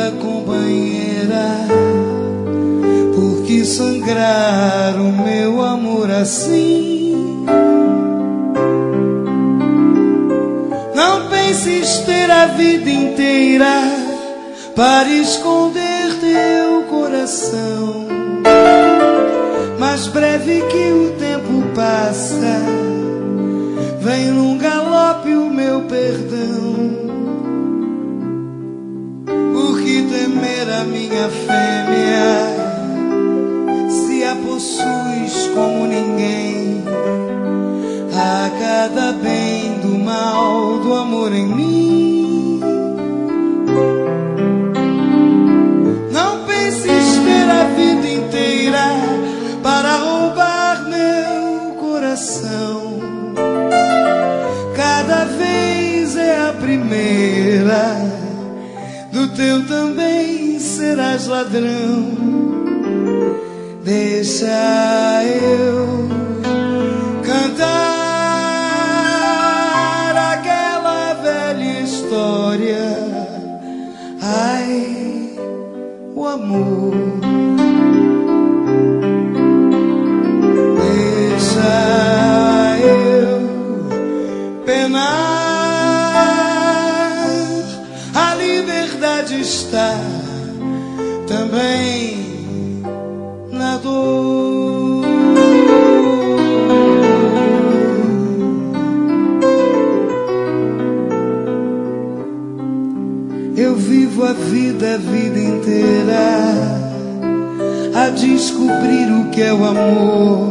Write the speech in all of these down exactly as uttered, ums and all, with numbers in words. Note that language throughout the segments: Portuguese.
querida companheira, por que sangrar o meu amor assim? Não penses ter a vida inteira para esconder teu coração. Mais breve que o tempo passa, vem num galope o meu perdão. Por que temer a minha fêmea, se a possuis como ninguém? A cada bem do mal do amor em mim. Não penses ter a vida inteira para roubar meu coração. Cada vez é a primeira, do teu também serás ladrão. Deixa eu cantar aquela velha história. Ai, o amor. Deixa eu penar, a liberdade está também na dor. Eu vivo a vida, a vida inteira a descobrir o que é o amor.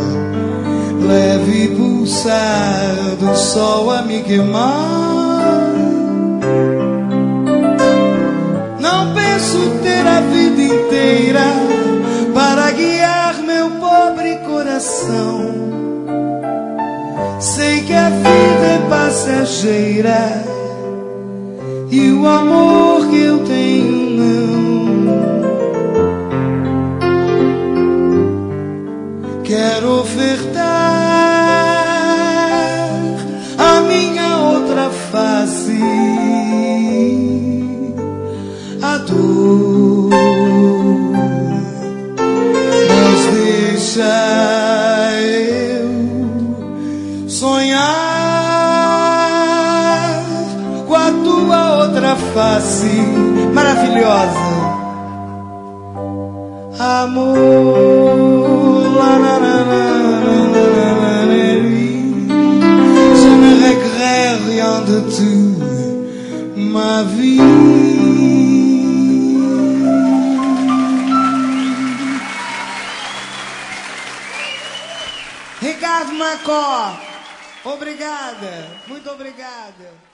Leve pulsar do sol a me queimar. Não penso ter a vida inteira para guiar meu pobre coração. Sei que a vida é passageira e o amor que eu tenho não. Quero ofertar a minha outra face, a dor. Mas deixa eu sonhar com a tua outra face maravilhosa, amor. La, la, la, la, la, la, la, je ne regrette rien de tout ma vie. Ricardo Macó, obrigada, muito obrigada.